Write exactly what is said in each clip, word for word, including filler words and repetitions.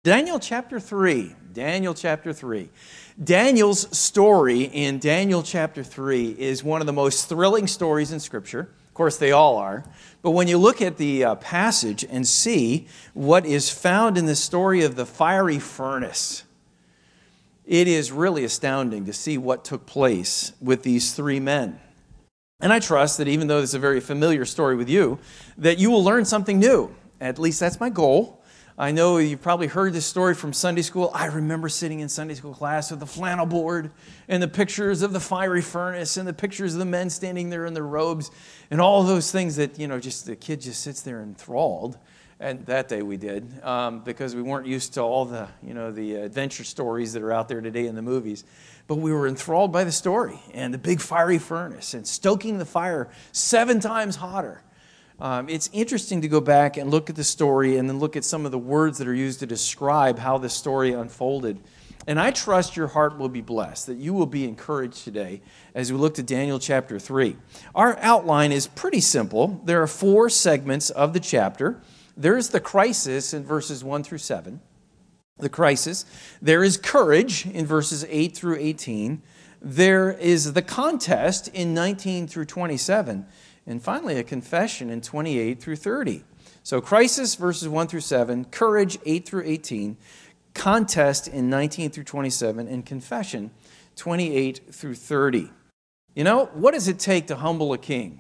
Daniel chapter three. Daniel chapter three. Daniel's story in Daniel chapter three is one of the most thrilling stories in Scripture. Of course, they all are. But when you look at the uh, passage and see what is found in the story of the fiery furnace, it is really astounding to see what took place with these three men. And I trust that even though this is a very familiar story with you, that you will learn something new. At least that's my goal. I know you've probably heard this story from Sunday school. I remember sitting in Sunday school class with the flannel board and the pictures of the fiery furnace and the pictures of the men standing there in their robes and all those things that, you know, just the kid just sits there enthralled. And that day we did, um, because we weren't used to all the, you know, the adventure stories that are out there today in the movies. But we were enthralled by the story and the big fiery furnace and stoking the fire seven times hotter. Um, it's interesting to go back and look at the story and then look at some of the words that are used to describe how the story unfolded. And I trust your heart will be blessed, that you will be encouraged today as we look to Daniel chapter three. Our outline is pretty simple. There are four segments of the chapter. There's the crisis in verses one through seven. The crisis. There is courage in verses eight through eighteen. There is the contest in nineteen through twenty-seven. And finally, a confession in twenty-eight through thirty. So crisis, verses one through seven, courage, eight through eighteen, contest in nineteen through twenty-seven, and confession, twenty-eight through thirty. You know, what does it take to humble a king?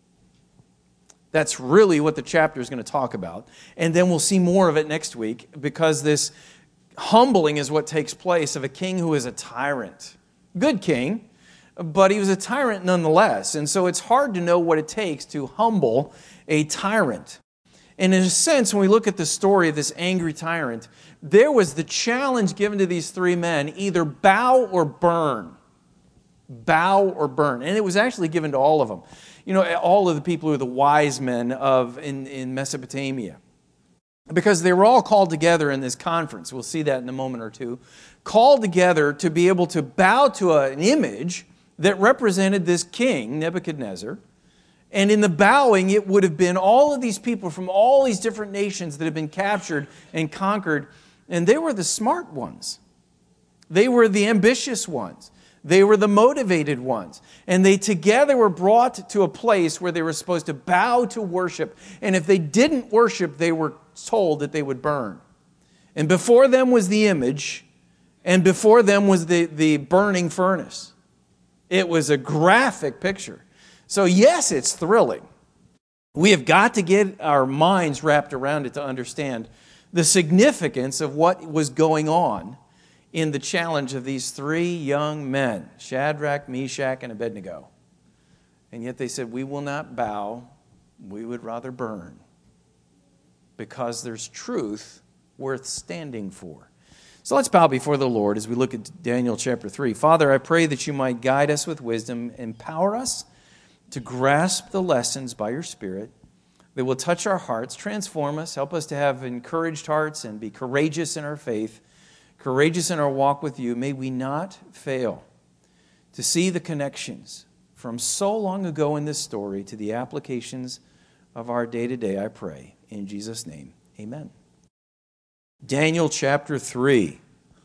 That's really what the chapter is going to talk about. And then we'll see more of it next week, because this humbling is what takes place of a king who is a tyrant. Good king, but he was a tyrant nonetheless. And so it's hard to know what it takes to humble a tyrant. And in a sense, when we look at the story of this angry tyrant, there was the challenge given to these three men, either bow or burn. Bow or burn. And it was actually given to all of them. You know, all of the people who were the wise men of in, in Mesopotamia. Because they were all called together in this conference. We'll see that in a moment or two. Called together to be able to bow to a, an image that represented this king, Nebuchadnezzar. And in the bowing, it would have been all of these people from all these different nations that had been captured and conquered. And they were the smart ones. They were the ambitious ones. They were the motivated ones. And they together were brought to a place where they were supposed to bow to worship. And if they didn't worship, they were told that they would burn. And before them was the image, and before them was the, the burning furnace. It was a graphic picture. So yes, it's thrilling. We have got to get our minds wrapped around it to understand the significance of what was going on in the challenge of these three young men, Shadrach, Meshach, and Abednego. And yet they said, we will not bow, we would rather burn, because there's truth worth standing for. So let's bow before the Lord as we look at Daniel chapter three. Father, I pray that you might guide us with wisdom, empower us to grasp the lessons by your Spirit that will touch our hearts, transform us, help us to have encouraged hearts and be courageous in our faith, courageous in our walk with you. May we not fail to see the connections from so long ago in this story to the applications of our day-to-day, I pray. In Jesus' name, amen. Daniel chapter three.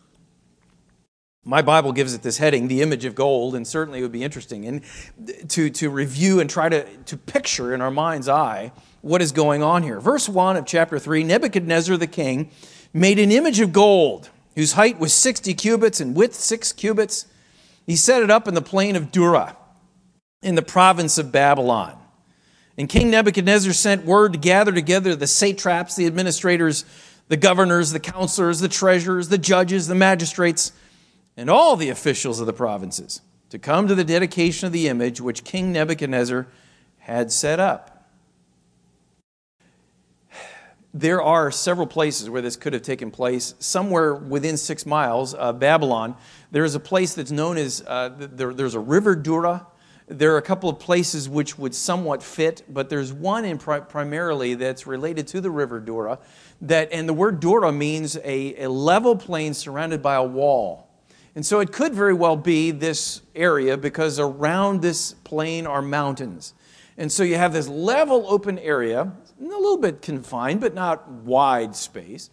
My Bible gives it this heading, the image of gold, and certainly it would be interesting and to, to review and try to, to picture in our mind's eye what is going on here. Verse one of chapter three, Nebuchadnezzar the king made an image of gold, whose height was sixty cubits and width six cubits. He set it up in the plain of Dura, in the province of Babylon. And King Nebuchadnezzar sent word to gather together the satraps, the administrators, the governors, the counselors, the treasurers, the judges, the magistrates, and all the officials of the provinces to come to the dedication of the image which King Nebuchadnezzar had set up. There are several places where this could have taken place. Somewhere within six miles of Babylon, there is a place that's known as, uh, there, there's a river Dura. There are a couple of places which would somewhat fit, but there's one in pri- primarily that's related to the river Dura. That, and the word Dura means a, a level plain surrounded by a wall. And so it could very well be this area, because around this plain are mountains. And so you have this level open area, a little bit confined, but not wide space.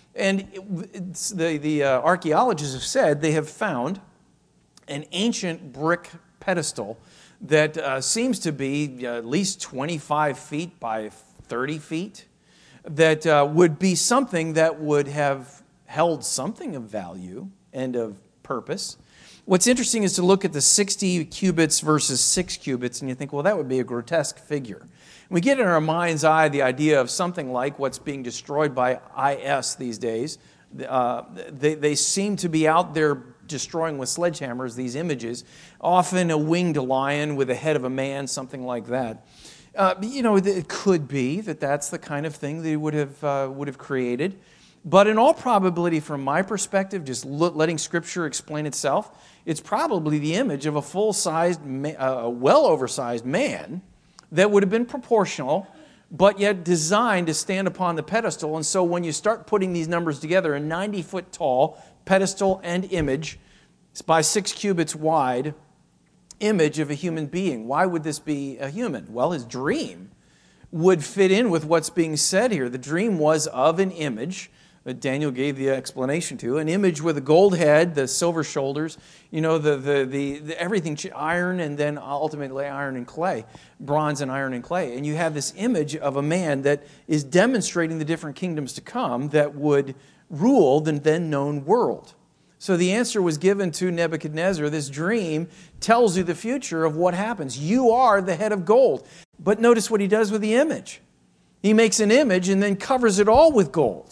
And it's the, the uh, archaeologists have said they have found an ancient brick pedestal that uh, seems to be at least twenty-five feet by thirty feet, that uh, would be something that would have held something of value and of purpose. What's interesting is to look at the sixty cubits versus six cubits, and you think, well, that would be a grotesque figure. We get in our mind's eye the idea of something like what's being destroyed by I S these days. Uh, they, they seem to be out there destroying with sledgehammers these images, often a winged lion with the head of a man, something like that. Uh, you know, it could be that that's the kind of thing they would have, uh, would have created. But in all probability, from my perspective, just letting Scripture explain itself, it's probably the image of a full-sized, uh, well-oversized man that would have been proportional, but yet designed to stand upon the pedestal. And so when you start putting these numbers together, a ninety-foot tall pedestal and image, it's by six cubits wide, image of a human being. Why would this be a human? Well, his dream would fit in with what's being said here. The dream was of an image that Daniel gave the explanation to, an image with a gold head, the silver shoulders, you know, the, the, the, the everything, iron and then ultimately iron and clay, bronze and iron and clay. And you have this image of a man that is demonstrating the different kingdoms to come that would rule the then known world. So the answer was given to Nebuchadnezzar. This dream tells you the future of what happens. You are the head of gold. But notice what he does with the image. He makes an image and then covers it all with gold.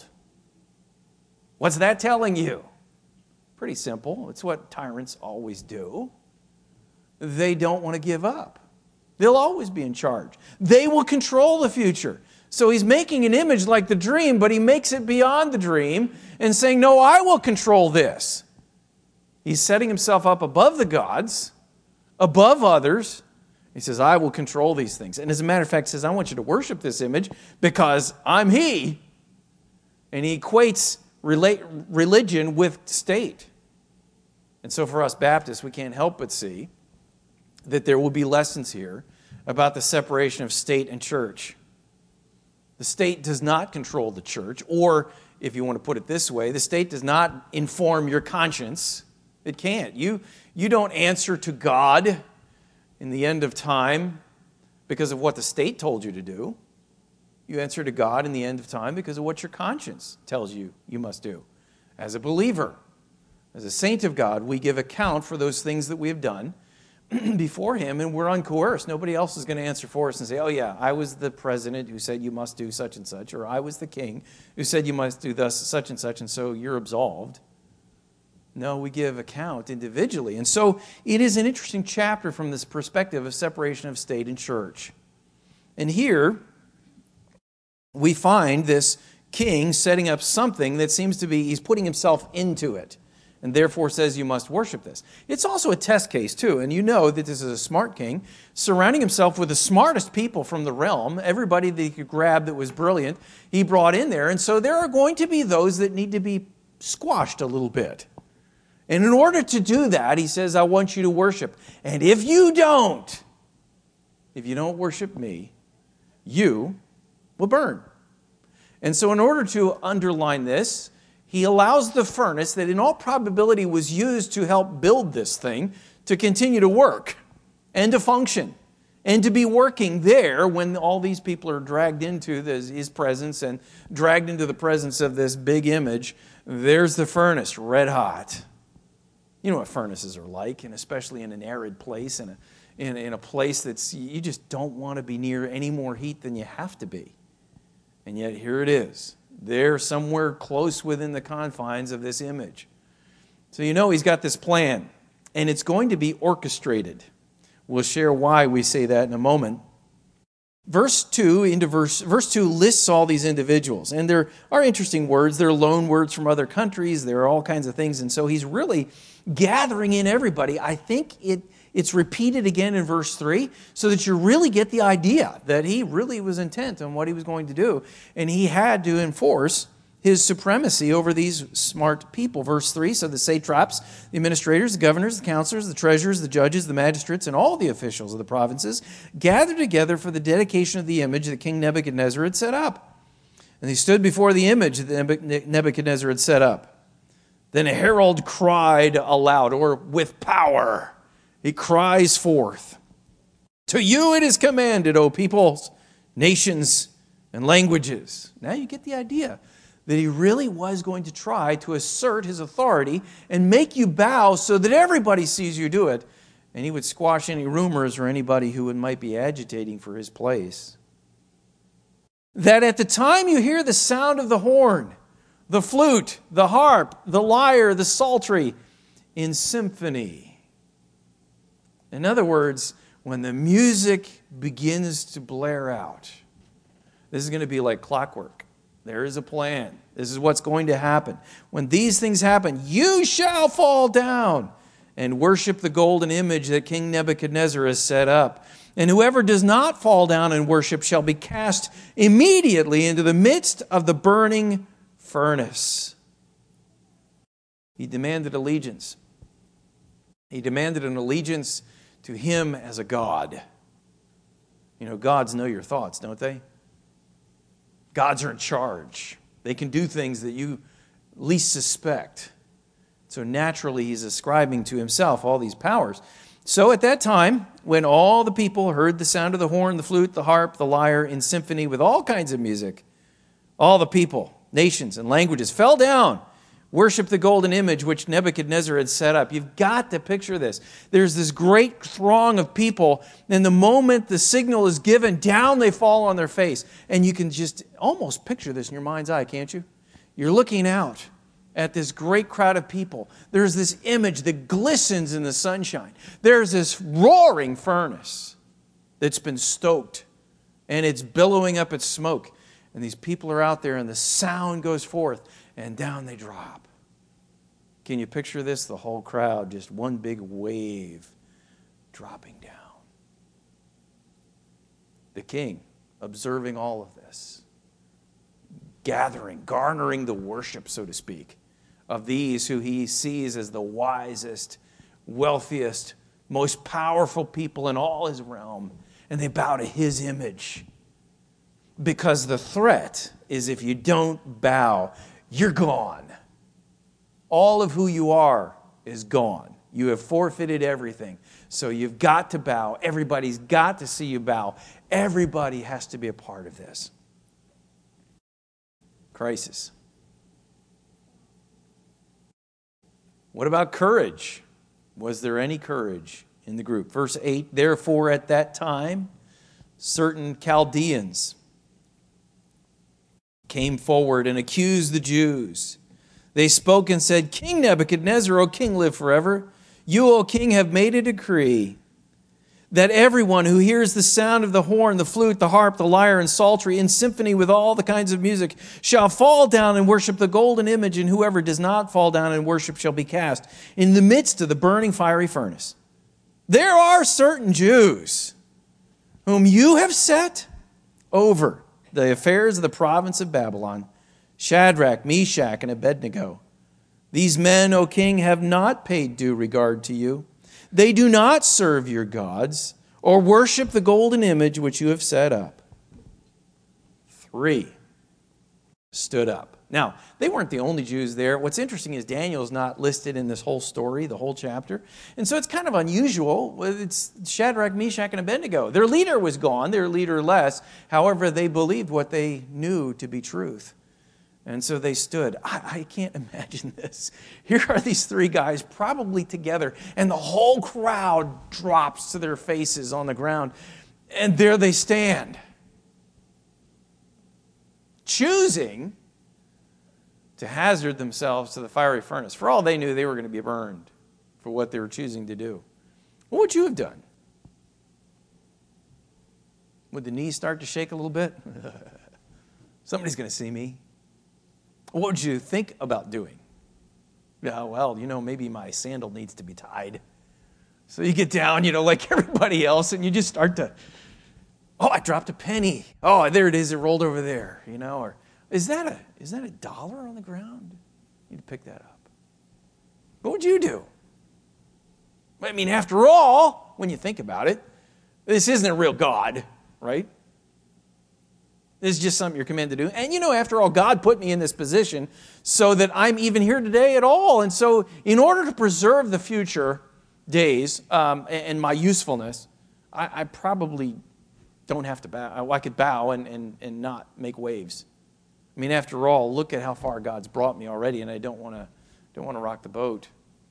What's that telling you? Pretty simple. It's what tyrants always do. They don't want to give up. They'll always be in charge. They will control the future. So he's making an image like the dream, but he makes it beyond the dream and saying, no, I will control this. He's setting himself up above the gods, above others. He says, I will control these things. And as a matter of fact, he says, I want you to worship this image because I'm he. And he equates relate, religion with state. And so for us Baptists, we can't help but see that there will be lessons here about the separation of state and church. The state does not control the church, or if you want to put it this way, the state does not inform your conscience. It can't. You, you don't answer to God in the end of time because of what the state told you to do. You answer to God in the end of time because of what your conscience tells you you must do. As a believer, as a saint of God, we give account for those things that we have done before Him, and we're uncoerced. Nobody else is going to answer for us and say, oh yeah, I was the president who said you must do such and such, or I was the king who said you must do thus such and such, and so you're absolved. No, we give account individually. And so it is an interesting chapter from this perspective of separation of state and church. And here we find this king setting up something that seems to be, he's putting himself into it, and therefore says you must worship this. It's also a test case too, and you know that this is a smart king, surrounding himself with the smartest people from the realm, everybody that he could grab that was brilliant, he brought in there, and so there are going to be those that need to be squashed a little bit. And in order to do that, he says, I want you to worship. And if you don't, if you don't worship me, you will burn. And so in order to underline this, he allows the furnace that in all probability was used to help build this thing to continue to work and to function and to be working there when all these people are dragged into this, his presence and dragged into the presence of this big image. There's the furnace, red hot. You know what furnaces are like, and especially in an arid place, in a, in, in a place that's, you just don't want to be near any more heat than you have to be. And yet here it is. There somewhere close within the confines of this image. So you know he's got this plan, and it's going to be orchestrated. We'll share why we say that in a moment. Verse two into verse verse two lists all these individuals, and there are interesting words. They're loan words from other countries. There are all kinds of things, and so he's really gathering in everybody. I think it it's repeated again in verse three, so that you really get the idea that he really was intent on what he was going to do, and he had to enforce his supremacy over these smart people. Verse three, so the satraps, the administrators, the governors, the counselors, the treasurers, the judges, the magistrates, and all the officials of the provinces gathered together for the dedication of the image that King Nebuchadnezzar had set up. And he stood before the image that Nebuchadnezzar had set up. Then a herald cried aloud, or with power, he cries forth, "To you it is commanded, O peoples, nations, and languages." Now you get the idea that he really was going to try to assert his authority and make you bow so that everybody sees you do it. And he would squash any rumors or anybody who might be agitating for his place. That at the time you hear the sound of the horn, the flute, the harp, the lyre, the psaltery in symphony. In other words, when the music begins to blare out, this is going to be like clockwork. There is a plan. This is what's going to happen. When these things happen, you shall fall down and worship the golden image that King Nebuchadnezzar has set up. And whoever does not fall down and worship shall be cast immediately into the midst of the burning furnace. He demanded allegiance. He demanded an allegiance to him as a God. You know, gods know your thoughts, don't they? Gods are in charge. They can do things that you least suspect. So naturally, he's ascribing to himself all these powers. So at that time, when all the people heard the sound of the horn, the flute, the harp, the lyre in symphony with all kinds of music, all the people, nations, and languages fell down, worshiped the golden image which Nebuchadnezzar had set up. You've got to picture this. There's this great throng of people, and the moment the signal is given, down they fall on their face. And you can just almost picture this in your mind's eye, can't you? You're looking out at this great crowd of people. There's this image that glistens in the sunshine. There's this roaring furnace that's been stoked, and it's billowing up its smoke. And these people are out there, and the sound goes forth, and down they drop. Can you picture this? The whole crowd, just one big wave dropping down. The king, observing all of this, gathering, garnering the worship, so to speak, of these who he sees as the wisest, wealthiest, most powerful people in all his realm. And they bow to his image. Because the threat is if you don't bow, you're gone. All of who you are is gone. You have forfeited everything. So you've got to bow. Everybody's got to see you bow. Everybody has to be a part of this. Crisis. What about courage? Was there any courage in the group? Verse eight, therefore at that time, certain Chaldeans came forward and accused the Jews. They spoke and said, King Nebuchadnezzar, O king, live forever. You, O king, have made a decree that everyone who hears the sound of the horn, the flute, the harp, the lyre, and psaltery in symphony with all the kinds of music shall fall down and worship the golden image, and whoever does not fall down and worship shall be cast in the midst of the burning fiery furnace. There are certain Jews whom you have set over the affairs of the province of Babylon, Shadrach, Meshach, and Abednego. These men, O king, have not paid due regard to you. They do not serve your gods or worship the golden image which you have set up. Three stood up. Now, they weren't the only Jews there. What's interesting is Daniel's not listed in this whole story, the whole chapter. And so it's kind of unusual. It's Shadrach, Meshach, and Abednego. Their leader was gone, their leader less. However, they believed what they knew to be truth. And so they stood. I, I can't imagine this. Here are these three guys probably together, and the whole crowd drops to their faces on the ground. And there they stand, choosing to hazard themselves to the fiery furnace. For all they knew, they were going to be burned for what they were choosing to do. What would you have done? Would the knees start to shake a little bit? Somebody's going to see me. What would you think about doing? Yeah, well, you know, maybe my sandal needs to be tied. So you get down, you know, like everybody else, and you just start to, oh, I dropped a penny. Oh, there it is. It rolled over there, you know, or Is that a is that a dollar on the ground? You need to pick that up. What would you do? I mean, after all, when you think about it, this isn't a real God, right? This is just something you're commanded to do. And you know, after all, God put me in this position so that I'm even here today at all. And so in order to preserve the future days um, and my usefulness, I, I probably don't have to bow. I could bow and, and, and not make waves. I mean, after all, look at how far God's brought me already, and I don't want to don't want to rock the boat.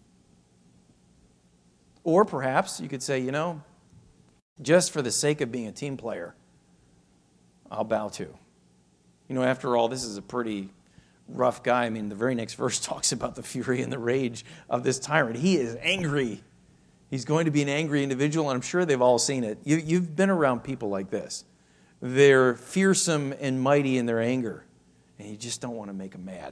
Or perhaps you could say, you know, just for the sake of being a team player, I'll bow too. You know, after all, this is a pretty rough guy. I mean, the very next verse talks about the fury and the rage of this tyrant. He is angry. He's going to be an angry individual, and I'm sure they've all seen it. You, you've been around people like this. They're fearsome and mighty in their anger, and you just don't want to make them mad.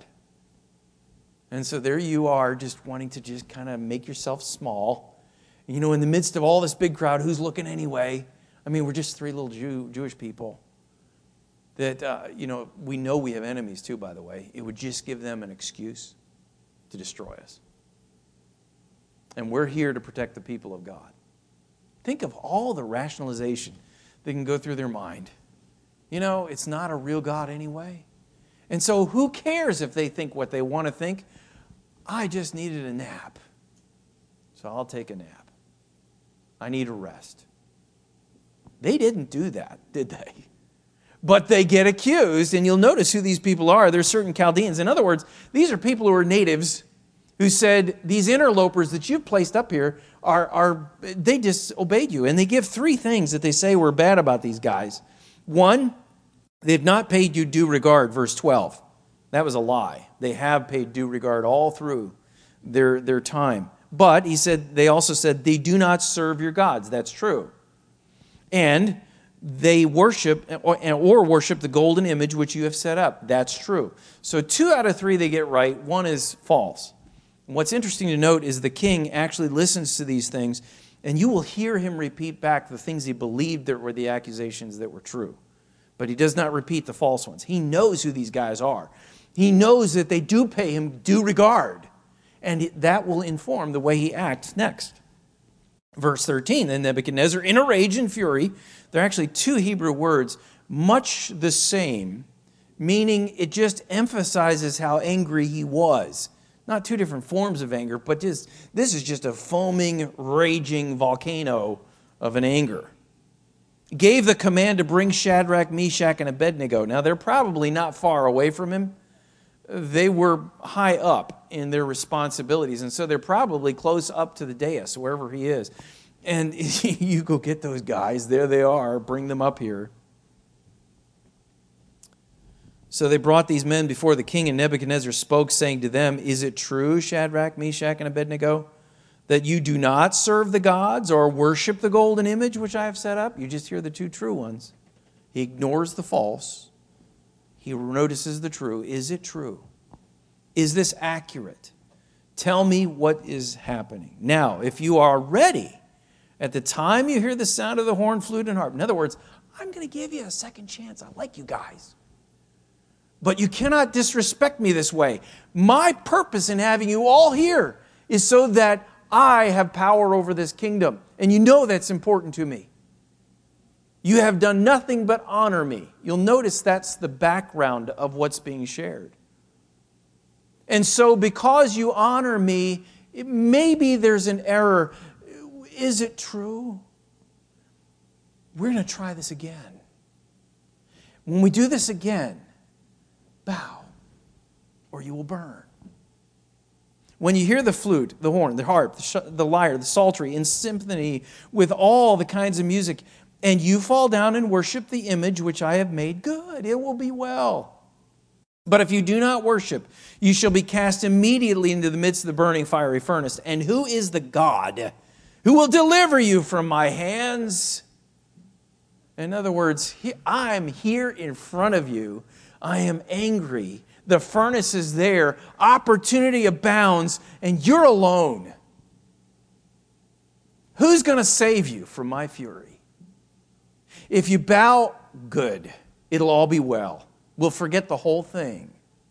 And so there you are, just wanting to just kind of make yourself small. You know, in the midst of all this big crowd, who's looking anyway? I mean, we're just three little Jew, Jewish people. That, uh, you know, we know we have enemies too, by the way. It would just give them an excuse to destroy us. And we're here to protect the people of God. Think of all the rationalization that can go through their mind. You know, it's not a real God anyway. And so who cares if they think what they want to think? I just needed a nap. So I'll take a nap. I need a rest. They didn't do that, did they? But they get accused, and you'll notice who these people are. They're certain Chaldeans. In other words, these are people who are natives who said, these interlopers that you've placed up here, are, are they disobeyed you. And they give three things that they say were bad about these guys. One, they've not paid you due regard, verse twelve. That was a lie. They have paid due regard all through their, their time. But, he said, they also said, they do not serve your gods. That's true. And they worship or, or worship the golden image which you have set up. That's true. So two out of three they get right. One is false. And what's interesting to note is the king actually listens to these things, and you will hear him repeat back the things he believed that were the accusations that were true. But he does not repeat the false ones. He knows who these guys are. He knows that they do pay him due regard, and that will inform the way he acts next. Verse thirteen, then Nebuchadnezzar, in a rage and fury, there are actually two Hebrew words, much the same, meaning it just emphasizes how angry he was. Not two different forms of anger, but just, this is just a foaming, raging volcano of an anger. Gave the command to bring Shadrach, Meshach, and Abednego. Now, they're probably not far away from him. They were high up in their responsibilities, and so they're probably close up to the dais, wherever he is. And you go get those guys. There they are. Bring them up here. So they brought these men before the king, and Nebuchadnezzar spoke, saying to them, is it true, Shadrach, Meshach, and Abednego, that you do not serve the gods or worship the golden image which I have set up? You just hear the two true ones. He ignores the false. He notices the true. Is it true? Is this accurate? Tell me what is happening. Now, if you are ready, at the time you hear the sound of the horn, flute, and harp. In other words, I'm going to give you a second chance. I like you guys. But you cannot disrespect me this way. My purpose in having you all here is so that I have power over this kingdom. And you know that's important to me. You have done nothing but honor me. You'll notice that's the background of what's being shared. And so because you honor me, it, maybe there's an error. Is it true? We're going to try this again. When we do this again, bow, or you will burn. When you hear the flute, the horn, the harp, the, sh- the lyre, the psaltery in symphony with all the kinds of music, and you fall down and worship the image which I have made, good, it will be well. But if you do not worship, you shall be cast immediately into the midst of the burning fiery furnace. And who is the God who will deliver you from my hands? In other words, he, I'm here in front of you. I am angry. The furnace is there. Opportunity abounds, and you're alone. Who's going to save you from my fury? If you bow, good. It'll all be well. We'll forget the whole thing.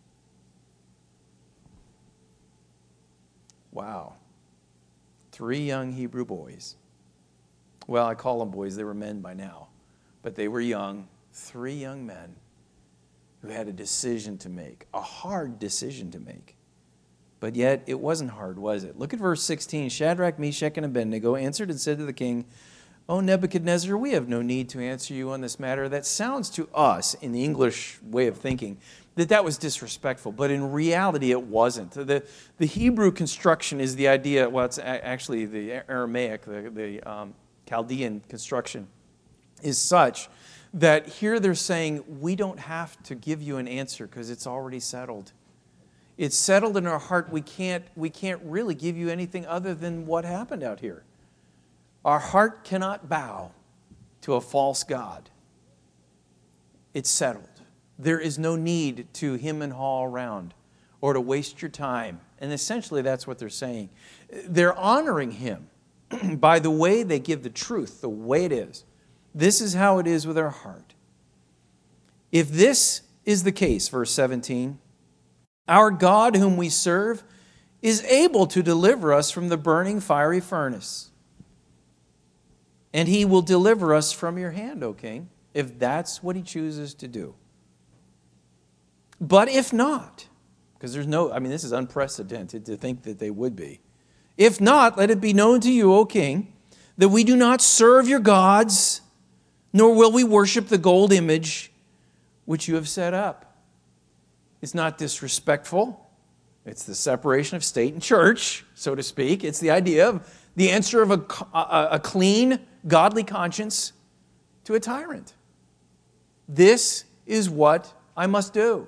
Wow. Three young Hebrew boys. Well, I call them boys. They were men by now. But they were young. Three young men who had a decision to make, a hard decision to make. But yet it wasn't hard, was it? Look at verse sixteen. Shadrach, Meshach, and Abednego answered and said to the king, O Nebuchadnezzar, we have no need to answer you on this matter. That sounds to us, in the English way of thinking, that that was disrespectful. But in reality, it wasn't. The, the Hebrew construction is the idea, well, it's actually the Aramaic, the, the um, Chaldean construction, is such that here they're saying, we don't have to give you an answer because it's already settled. It's settled in our heart. We can't, we can't really give you anything other than what happened out here. Our heart cannot bow to a false god. It's settled. There is no need to hem and haw around or to waste your time. And essentially that's what they're saying. They're honoring him by the way they give the truth, the way it is. This is how it is with our heart. If this is the case, verse seventeen, our God whom we serve is able to deliver us from the burning fiery furnace. And he will deliver us from your hand, O king, if that's what he chooses to do. But if not, because there's no, I mean, this is unprecedented to think that they would be. If not, let it be known to you, O king, that we do not serve your gods, nor will we worship the gold image which you have set up. It's not disrespectful. It's the separation of state and church, so to speak. It's the idea of the answer of a, a, a clean, godly conscience to a tyrant. This is what I must do.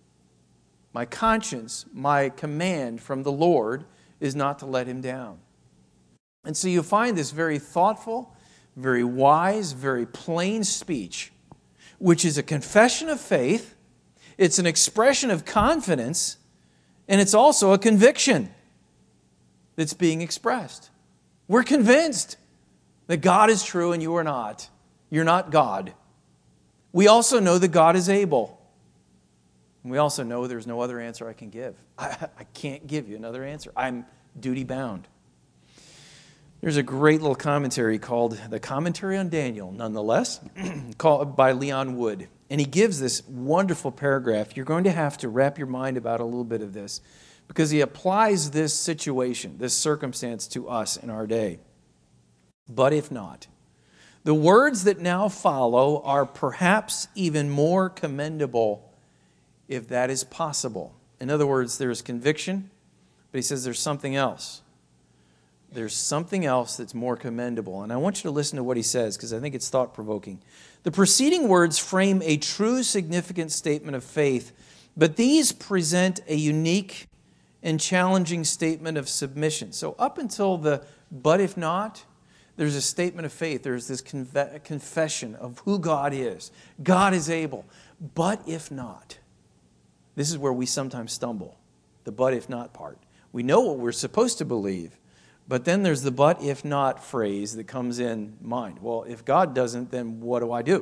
My conscience, my command from the Lord is not to let him down. And so you find this very thoughtful, very wise, very plain speech, which is a confession of faith, it's an expression of confidence, and it's also a conviction that's being expressed. We're convinced that God is true and you are not. You're not God. We also know that God is able. We also know there's no other answer I can give. I, I can't give you another answer. I'm duty bound. There's a great little commentary called The Commentary on Daniel, nonetheless, called by Leon Wood. And he gives this wonderful paragraph. You're going to have to wrap your mind about a little bit of this because he applies this situation, this circumstance to us in our day. But if not, the words that now follow are perhaps even more commendable if that is possible. In other words, there's conviction, but he says there's something else. There's something else that's more commendable. And I want you to listen to what he says because I think it's thought-provoking. The preceding words frame a true, significant statement of faith, but these present a unique and challenging statement of submission. So up until the but if not, there's a statement of faith. There's this conf- confession of who God is. God is able. But if not, this is where we sometimes stumble, the but if not part. We know what we're supposed to believe, but then there's the but if not phrase that comes in mind. Well, if God doesn't, then what do I do?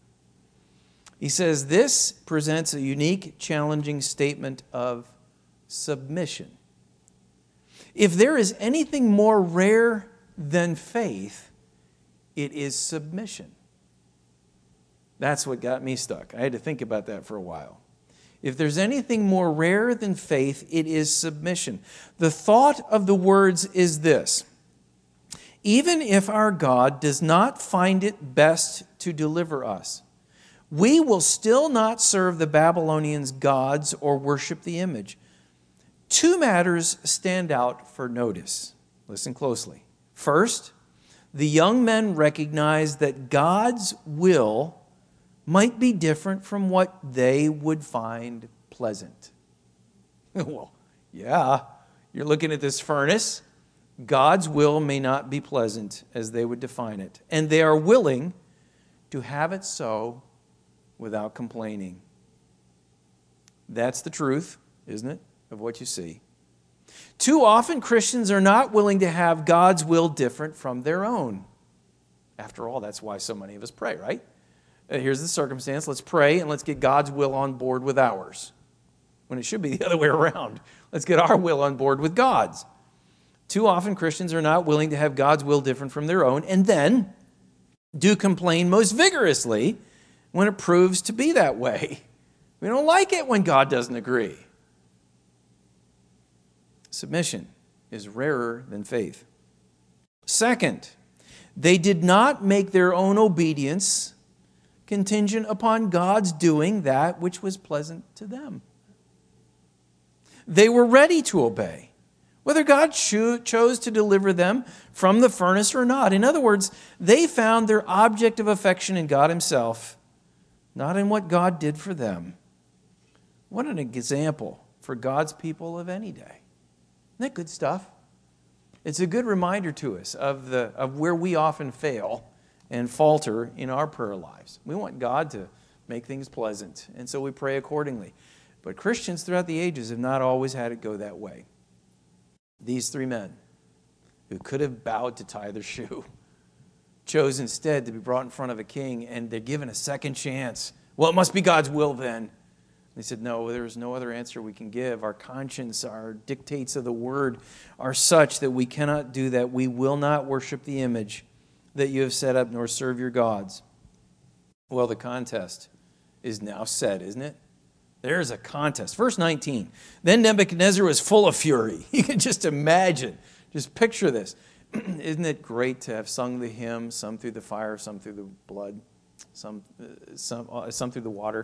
He says this presents a unique, challenging statement of submission. If there is anything more rare than faith, it is submission. That's what got me stuck. I had to think about that for a while. If there's anything more rare than faith, it is submission. The thought of the words is this: even if our God does not find it best to deliver us, we will still not serve the Babylonians' gods or worship the image. Two matters stand out for notice. Listen closely. First, the young men recognize that God's will might be different from what they would find pleasant. Well, yeah, you're looking at this furnace. God's will may not be pleasant as they would define it, and they are willing to have it so without complaining. That's the truth, isn't it, of what you see. Too often, Christians are not willing to have God's will different from their own. After all, that's why so many of us pray, right? Here's the circumstance. Let's pray and let's get God's will on board with ours. When it should be the other way around. Let's get our will on board with God's. Too often Christians are not willing to have God's will different from their own and then do complain most vigorously when it proves to be that way. We don't like it when God doesn't agree. Submission is rarer than faith. Second, they did not make their own obedience contingent upon God's doing that which was pleasant to them. They were ready to obey, whether God cho- chose to deliver them from the furnace or not. In other words, they found their object of affection in God Himself, not in what God did for them. What an example for God's people of any day. Isn't that good stuff? It's a good reminder to us of, the, of where we often fail and falter in our prayer lives. We want God to make things pleasant, and so we pray accordingly. But Christians throughout the ages have not always had it go that way. These three men, who could have bowed to tie their shoe, chose instead to be brought in front of a king, and they're given a second chance. Well, it must be God's will then. They said, no, there is no other answer we can give. Our conscience, our dictates of the word are such that we cannot do that. We will not worship the image that you have set up, nor serve your gods. Well, the contest is now set, isn't it? There's a contest. Verse nineteen. Then Nebuchadnezzar was full of fury. You can just imagine. Just picture this. Isn't it great to have sung the hymn, some through the fire, some through the blood, some, uh, some, uh, some through the water,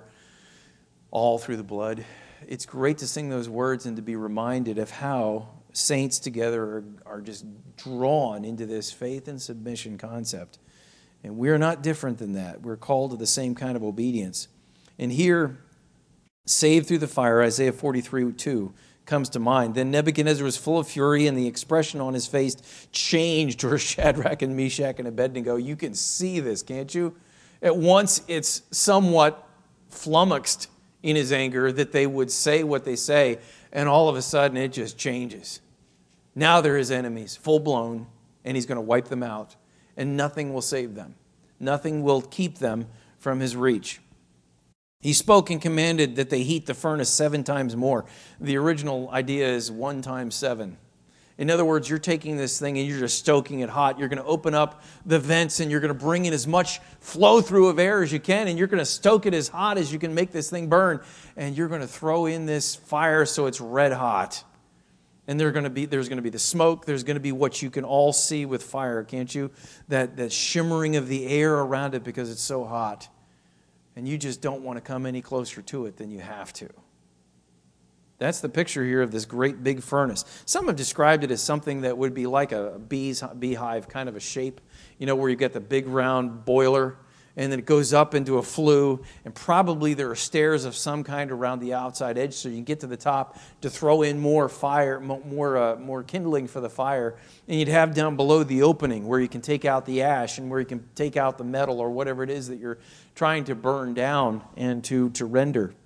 all through the blood? It's great to sing those words and to be reminded of how saints together are, are just drawn into this faith and submission concept. And we're not different than that. We're called to the same kind of obedience. And here, saved through the fire, Isaiah forty-three two comes to mind. Then Nebuchadnezzar was full of fury, and the expression on his face changed towards Shadrach and Meshach and Abednego. You can see this, can't you? At once, it's somewhat flummoxed in his anger that they would say what they say, and all of a sudden it just changes. Now they're his enemies, full-blown, and he's going to wipe them out, and nothing will save them. Nothing will keep them from his reach. He spoke and commanded that they heat the furnace seven times more. The original idea is one times seven. In other words, you're taking this thing and you're just stoking it hot. You're going to open up the vents and you're going to bring in as much flow through of air as you can, and you're going to stoke it as hot as you can make this thing burn. And you're going to throw in this fire so it's red hot. And there's going to be, there's going to be the smoke. There's going to be what you can all see with fire, can't you? That, that shimmering of the air around it because it's so hot. And you just don't want to come any closer to it than you have to. That's the picture here of this great big furnace. Some have described it as something that would be like a bee's, beehive kind of a shape, you know, where you get the big round boiler, and then it goes up into a flue, and probably there are stairs of some kind around the outside edge so you can get to the top to throw in more fire, more, uh, more kindling for the fire. And you'd have down below the opening where you can take out the ash and where you can take out the metal or whatever it is that you're trying to burn down and to, to render.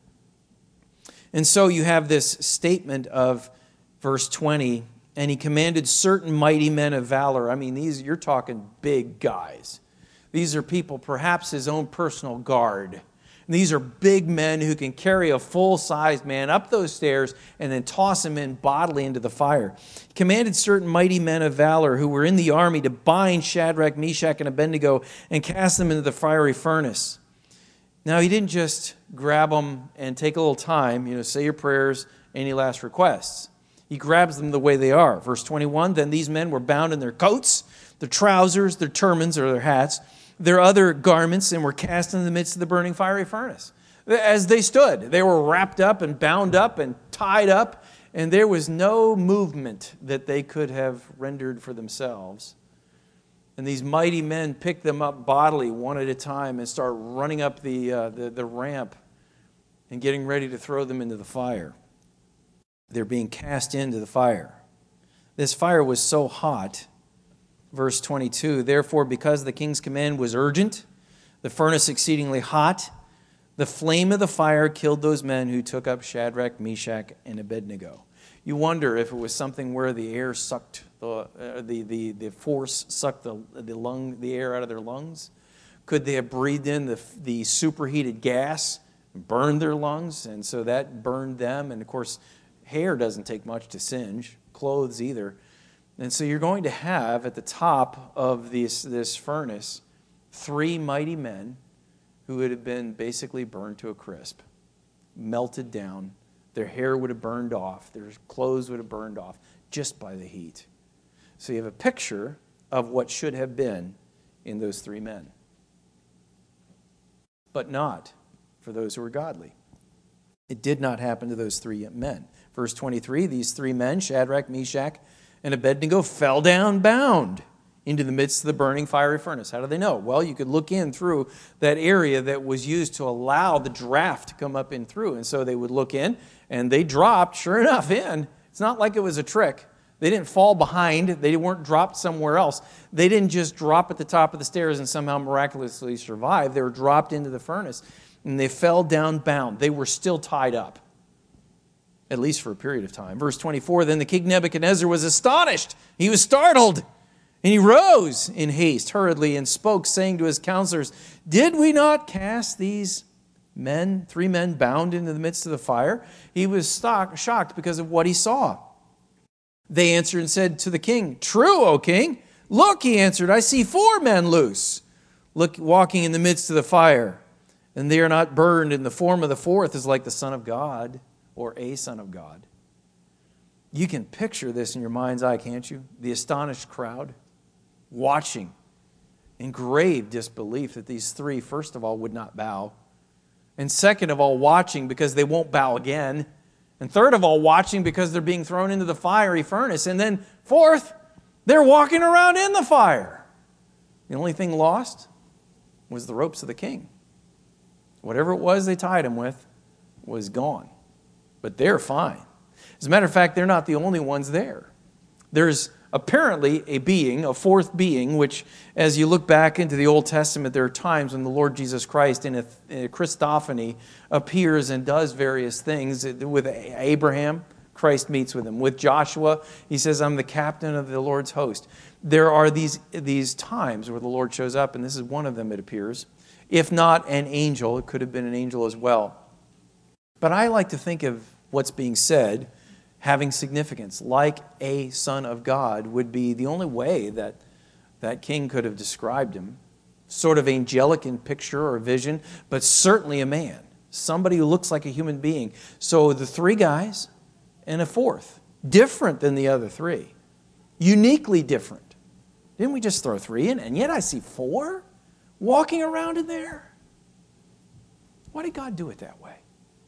And so you have this statement of verse twenty, and he commanded certain mighty men of valor. I mean, these you're talking big guys. These are people, perhaps his own personal guard. And these are big men who can carry a full-sized man up those stairs and then toss him in bodily into the fire. He commanded certain mighty men of valor who were in the army to bind Shadrach, Meshach, and Abednego and cast them into the fiery furnace. Now, he didn't just grab them and take a little time, you know, say your prayers, any last requests. He grabs them the way they are. Verse twenty-one, then these men were bound in their coats, their trousers, their turbans or their hats, their other garments, and were cast in the midst of the burning fiery furnace. As they stood, they were wrapped up and bound up and tied up, and there was no movement that they could have rendered for themselves. And these mighty men pick them up bodily one at a time and start running up the, uh, the, the ramp and getting ready to throw them into the fire. They're being cast into the fire. This fire was so hot, verse twenty-two, therefore, because the king's command was urgent, the furnace exceedingly hot, the flame of the fire killed those men who took up Shadrach, Meshach, and Abednego. You wonder if it was something where the air sucked, the uh, the, the the force sucked the the lung the air out of their lungs. Could they have breathed in the the superheated gas and burned their lungs, and so that burned them? And of course, hair doesn't take much to singe, clothes either. And so you're going to have at the top of this this furnace three mighty men who would have been basically burned to a crisp. melted down. Their hair would have burned off. Their clothes would have burned off just by the heat. So you have a picture of what should have been in those three men. But not for those who were godly. It did not happen to those three men. Verse twenty-three, these three men, Shadrach, Meshach, and Abednego, fell down bound into the midst of the burning fiery furnace. How do they know? Well, you could look in through that area that was used to allow the draft to come up in through. And so they would look in, and they dropped, sure enough, in. It's not like it was a trick. They didn't fall behind. They weren't dropped somewhere else. They didn't just drop at the top of the stairs and somehow miraculously survive. They were dropped into the furnace, and they fell down bound. They were still tied up, at least for a period of time. Verse twenty-four, then the king Nebuchadnezzar was astonished. He was startled. And he rose in haste, hurriedly, and spoke, saying to his counselors, did we not cast these men, three men bound into the midst of the fire? He was shocked because of what he saw. They answered and said to the king, true, O king. Look, he answered, I see four men loose, look, walking in the midst of the fire, and they are not burned, and the form of the fourth is like the Son of God, or a Son of God. You can picture this in your mind's eye, can't you? The astonished crowd watching in grave disbelief that these three, first of all, would not bow. And second of all, watching because they won't bow again. And third of all, watching because they're being thrown into the fiery furnace. And then fourth, they're walking around in the fire. The only thing lost was the ropes of the king. Whatever it was they tied him with was gone. But they're fine. As a matter of fact, they're not the only ones there. There's apparently a being, a fourth being, which as you look back into the Old Testament, there are times when the Lord Jesus Christ in a, in a Christophany appears and does various things. With Abraham, Christ meets with him. With Joshua, he says, I'm the captain of the Lord's host. There are these, these times where the Lord shows up, and this is one of them, it appears. If not an angel, it could have been an angel as well. But I like to think of what's being said having significance, like a Son of God would be the only way that that king could have described him. Sort of angelic in picture or vision, but certainly a man. Somebody who looks like a human being. So the three guys and a fourth. Different than the other three. Uniquely different. Didn't we just throw three in? And yet I see four walking around in there. Why did God do it that way?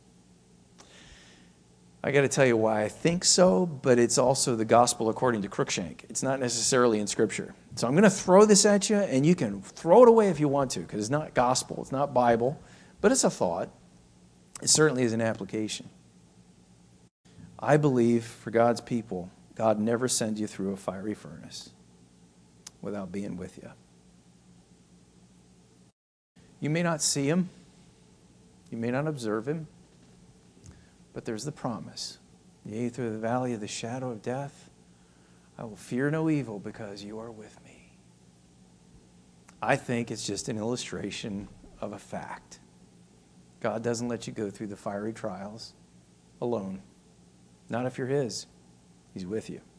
I got to tell you why I think so, but it's also the gospel according to Cruikshank. It's not necessarily in Scripture. So I'm going to throw this at you, and you can throw it away if you want to, because it's not gospel, it's not Bible, but it's a thought. It certainly is an application. I believe for God's people, God never sends you through a fiery furnace without being with you. You may not see Him. You may not observe Him. But there's the promise. Yea, through the valley of the shadow of death, I will fear no evil because you are with me. I think it's just an illustration of a fact. God doesn't let you go through the fiery trials alone. Not if you're His. He's with you.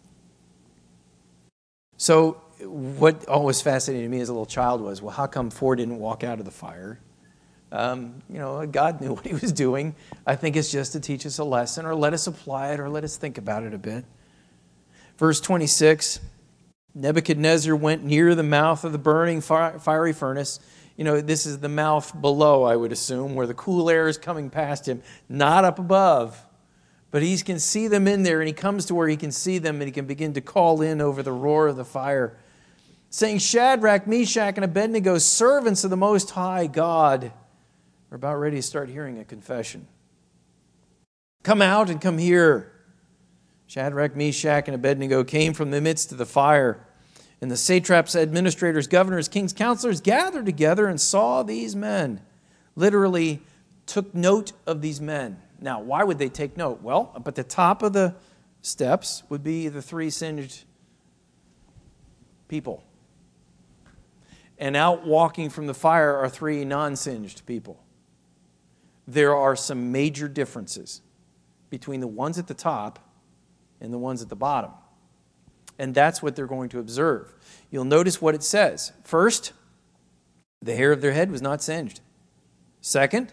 So what always fascinated me as a little child was, well, how come four didn't walk out of the fire? Um, you know, God knew what He was doing. I think it's just to teach us a lesson, or let us apply it, or let us think about it a bit. Verse twenty-six, Nebuchadnezzar went near the mouth of the burning fiery furnace. You know, this is the mouth below, I would assume, where the cool air is coming past him, not up above. But he can see them in there, and he comes to where he can see them, and he can begin to call in over the roar of the fire, saying, Shadrach, Meshach, and Abednego, servants of the Most High God, we're about ready to start hearing a confession. Come out and come here. Shadrach, Meshach, and Abednego came from the midst of the fire. And the satraps, administrators, governors, kings, counselors gathered together and saw these men. Literally took note of these men. Now, why would they take note? Well, up at the top of the steps would be the three singed people. And out walking from the fire are three non-singed people. There are some major differences between the ones at the top and the ones at the bottom. And that's what they're going to observe. You'll notice what it says. First, the hair of their head was not singed. Second,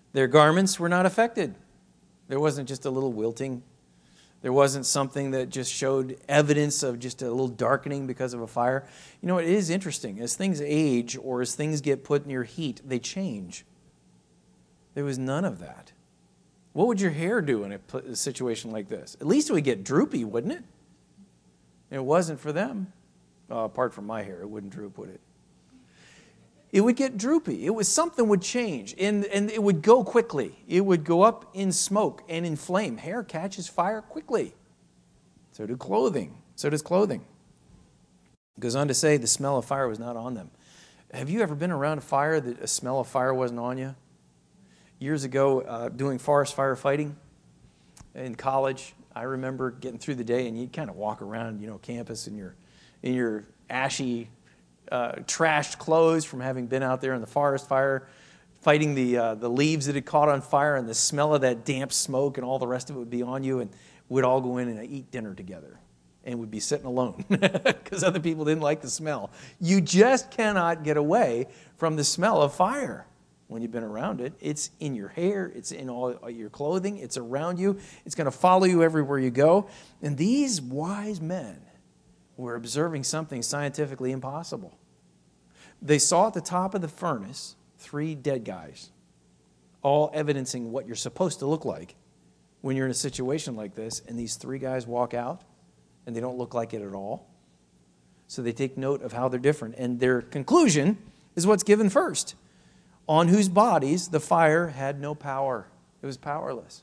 Their garments were not affected. There wasn't just a little wilting. There wasn't something that just showed evidence of just a little darkening because of a fire. You know, it is interesting. As things age or as things get put near heat, they change. There was none of that. What would your hair do in a situation like this? At least it would get droopy, wouldn't it? It wasn't for them. Uh, apart from my hair, it wouldn't droop, would it? It would get droopy. It was something would change, and, and it would go quickly. It would go up in smoke and in flame. Hair catches fire quickly. So do clothing. So does clothing. It goes on to say the smell of fire was not on them. Have you ever been around a fire that a smell of fire wasn't on you? Years ago, uh, doing forest firefighting in college, I remember getting through the day, and you'd kind of walk around, you know, campus in your in your ashy, uh, trashed clothes from having been out there in the forest fire, fighting the uh, the leaves that had caught on fire, and the smell of that damp smoke and all the rest of it would be on you, and we'd all go in and eat dinner together, and we'd be sitting alone because other people didn't like the smell. You just cannot get away from the smell of fire. When you've been around it, it's in your hair, it's in all your clothing, it's around you, it's going to follow you everywhere you go. And these wise men were observing something scientifically impossible. They saw at the top of the furnace three dead guys, all evidencing what you're supposed to look like when you're in a situation like this, and these three guys walk out, and they don't look like it at all. So they take note of how they're different, and their conclusion is what's given first. On whose bodies the fire had no power. It was powerless.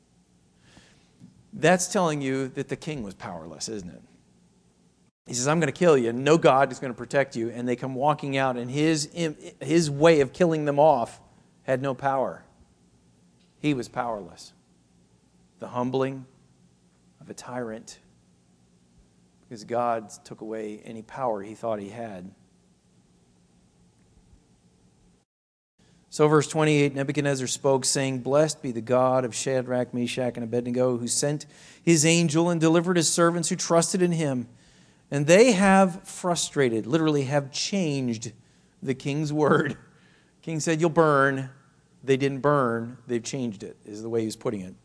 That's telling you that the king was powerless, isn't it? He says, I'm going to kill you. No God is going to protect you. And they come walking out, and his, his way of killing them off had no power. He was powerless. The humbling of a tyrant, because God took away any power he thought he had. So verse twenty-eight, Nebuchadnezzar spoke, saying, Blessed be the God of Shadrach, Meshach, and Abednego, who sent his angel and delivered his servants who trusted in him. And they have frustrated, literally have changed the king's word. King said, you'll burn. They didn't burn. They've changed it, is the way he's putting it.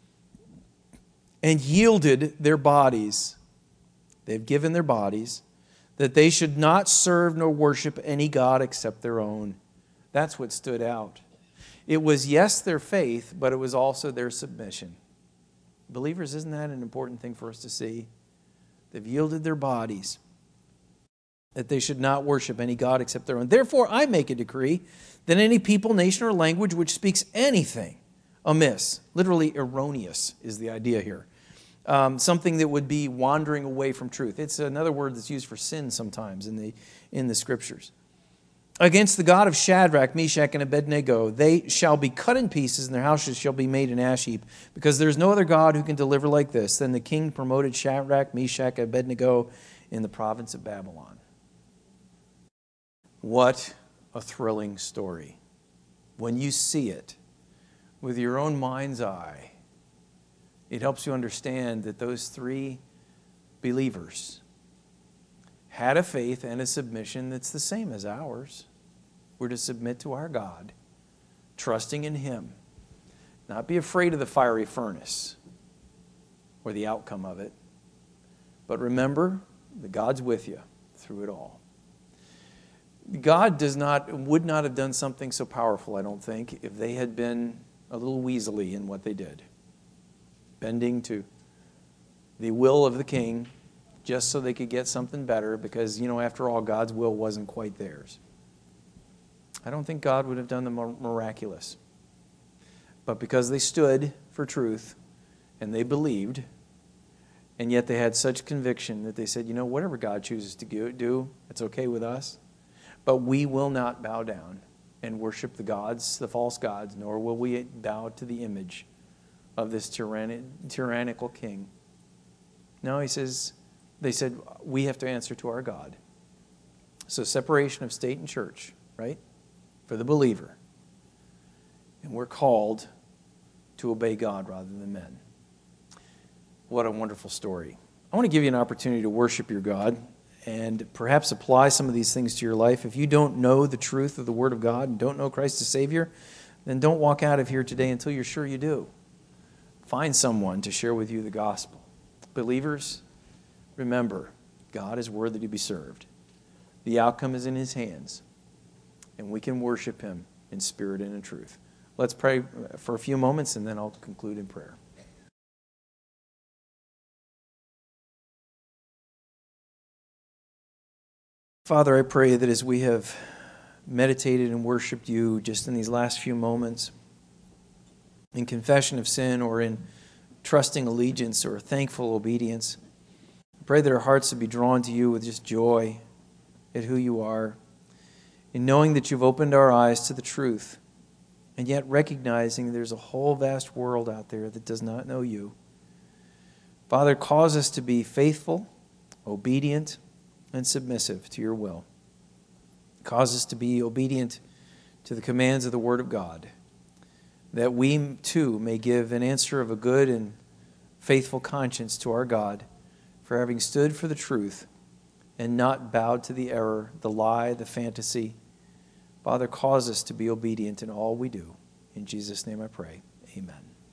And yielded their bodies. They've given their bodies, that they should not serve nor worship any god except their own. That's what stood out. It was, yes, their faith, but it was also their submission. Believers, isn't that an important thing for us to see? They've yielded their bodies, that they should not worship any god except their own. Therefore, I make a decree that any people, nation, or language which speaks anything amiss, literally erroneous is the idea here, um, something that would be wandering away from truth. It's another word that's used for sin sometimes in the in the Scriptures. Against the God of Shadrach, Meshach, and Abednego, they shall be cut in pieces, and their houses shall be made an ash heap, because there is no other God who can deliver like this. Then the king promoted Shadrach, Meshach, and Abednego in the province of Babylon. What a thrilling story. When you see it with your own mind's eye, it helps you understand that those three believers had a faith and a submission that's the same as ours. We're to submit to our God, trusting in Him, not be afraid of the fiery furnace or the outcome of it, but remember that God's with you through it all. God does not, would not have done something so powerful, I don't think, if they had been a little weaselly in what they did, bending to the will of the king just so they could get something better, because, you know, after all, God's will wasn't quite theirs. I don't think God would have done the miraculous. But because they stood for truth and they believed, and yet they had such conviction that they said, you know, whatever God chooses to do, it's okay with us. But we will not bow down and worship the gods, the false gods, nor will we bow to the image of this tyranni- tyrannical king. No, he says, they said, we have to answer to our God. So separation of state and church, right? For the believer. And we're called to obey God rather than men. What a wonderful story. I want to give you an opportunity to worship your God and perhaps apply some of these things to your life. If you don't know the truth of the Word of God and don't know Christ as Savior, then don't walk out of here today until you're sure you do. Find someone to share with you the gospel. Believers, remember, God is worthy to be served. The outcome is in His hands, and we can worship Him in spirit and in truth. Let's pray for a few moments, and then I'll conclude in prayer. Father, I pray that as we have meditated and worshiped you just in these last few moments, in confession of sin or in trusting allegiance or thankful obedience, I pray that our hearts would be drawn to you with just joy at who you are, in knowing that you've opened our eyes to the truth, and yet recognizing there's a whole vast world out there that does not know you. Father, cause us to be faithful, obedient, and submissive to your will. Cause us to be obedient to the commands of the Word of God, that we too may give an answer of a good and faithful conscience to our God for having stood for the truth and not bowed to the error, the lie, the fantasy. Father, cause us to be obedient in all we do. In Jesus' name I pray. Amen.